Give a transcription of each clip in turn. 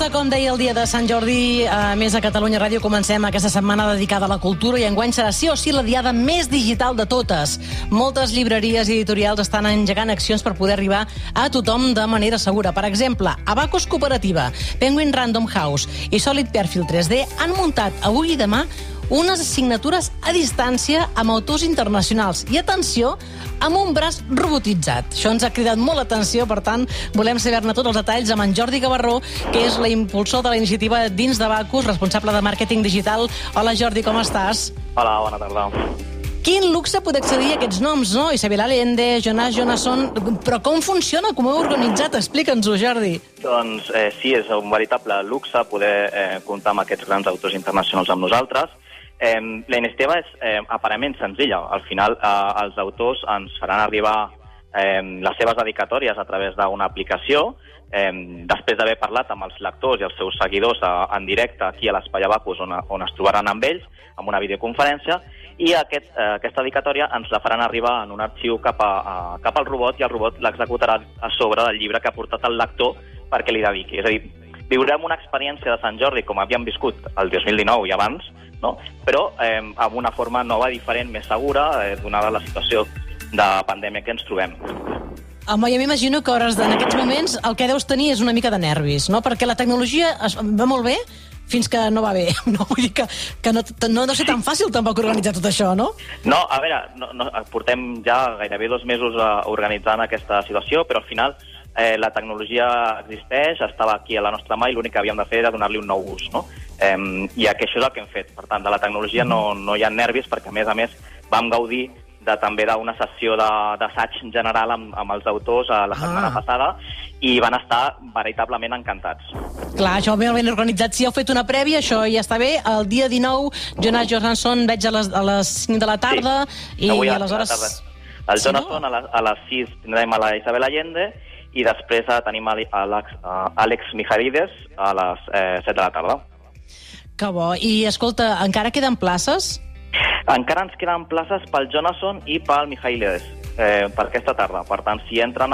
Just com deia el dia de Sant Jordi, a més a Catalunya Ràdio comencem aquesta setmana dedicada a la cultura i enguany serà sí o sí la diada més digital de totes. Moltes llibreries i editorials estan engegant accions per poder arribar a tothom de manera segura. Per exemple, Abacus Cooperativa, Penguin Random House i Solid Perfil 3D han muntat avui i demà unes assignatures a distància amb autors internacionals. I atenció, amb un braç robotitzat. Això ens ha cridat molt l'atenció, per tant, volem saber-ne tots els detalls amb en Jordi Gavarró, que és l'impulsor de la iniciativa dins d'Abacus, responsable de màrqueting digital. Hola, Jordi, com estàs? Hola, bona tarda. Quin luxe poder accedir a aquests noms, no? Isabel Allende, Jonas Jonasson... Però com funciona? Com ho heu organitzat? Explica'ns-ho, Jordi. Doncs sí, és un veritable luxe poder comptar amb aquests grans autors internacionals amb nosaltres. La iniciativa és aparentment senzilla. Al final, els autors ens faran arribar les seves dedicatòries a través d'una aplicació, després d'haver parlat amb els lectors i els seus seguidors en directe aquí a l'Espai Abacus, on es trobaran amb ells, amb una videoconferència, i aquesta dedicatòria ens la faran arribar en un arxiu cap al robot, i el robot l'executarà a sobre del llibre que ha portat el lector perquè li dediqui. És a dir, viurem una experiència de Sant Jordi com havíem viscut el 2019 i abans, no? Però amb una forma nova, diferent, més segura, donada la situació de pandèmia que ens trobem. Home, jo m'imagino que en aquests moments el que deus tenir és una mica de nervis, no? Perquè la tecnologia va molt bé fins que no va bé. No? Vull dir que no deu ser tan fàcil tampoc organitzar tot això, no? No, a veure, portem ja gairebé 2 mesos organitzant aquesta situació, però al final la tecnologia existeix, estava aquí a la nostra mà i l'únic que havíem de fer era donar-li un nou ús, no? I això és el que hem fet. Per tant, de la tecnologia no hi ha nervis, perquè a més vam gaudir també d'una sessió d'assaig general amb els autors la setmana passada i van estar veritablement encantats. Clar, això ben organitzat. Si heu fet una prèvia, això ja està bé. El dia 19, Jonas Jonasson veig a les 5 de la tarda, sí, i aleshores... El Jonasson a les 6 tindrem a la Isabel Allende i després tenim Alex Michaelides a les 7 de la tarda. Que bo. I, escolta, encara queden places? Encara ens queden places pel Jonasson i pel Michaelides per aquesta tarda. Per tant, si entren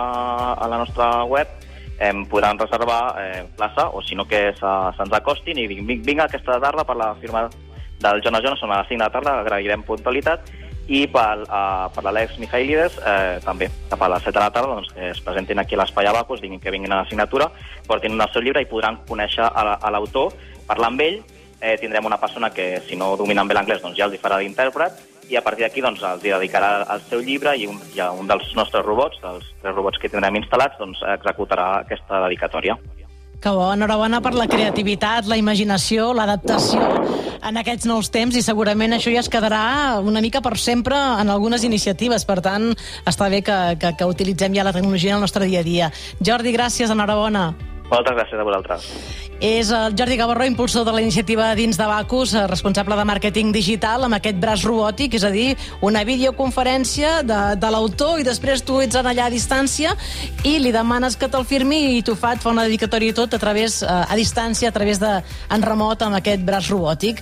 a la nostra web, podran reservar plaça, o si no que se'ns acostin i diguin vinga aquesta tarda per la firma del Jonas Jonasson a les 5 de la tarda, agrairem puntualitat, i per l'Alex Michaelides també, cap a les 7 de la tarda, doncs, que es presentin aquí a l'Espai Abacus, diguin que vinguin a la signatura, portin el seu llibre i podran conèixer a l'autor, parlar amb ell. Tindrem una persona que, si no dominen bé l'anglès, doncs ja els farà d'intèrpret, i a partir d'aquí doncs, els dedicarà el seu llibre i un dels nostres robots, dels 3 robots que tindrem instal·lats, doncs, executarà aquesta dedicatòria. Que bo, enhorabona per la creativitat, la imaginació, l'adaptació en aquests nous temps, i segurament això ja es quedarà una mica per sempre en algunes iniciatives. Per tant, està bé que utilitzem ja la tecnologia en el nostre dia a dia. Jordi, gràcies, enhorabona. Moltes gràcies a vosaltres. És el Jordi Gavarró, impulsor de la iniciativa dins d'Abacus, responsable de màrqueting digital, amb aquest braç robòtic, és a dir, una videoconferència de l'autor, i després tu ets allà a distància i li demanes que te'l firmi i t'ho fa una dedicatòria i tot a distància, a través en remot, amb aquest braç robòtic.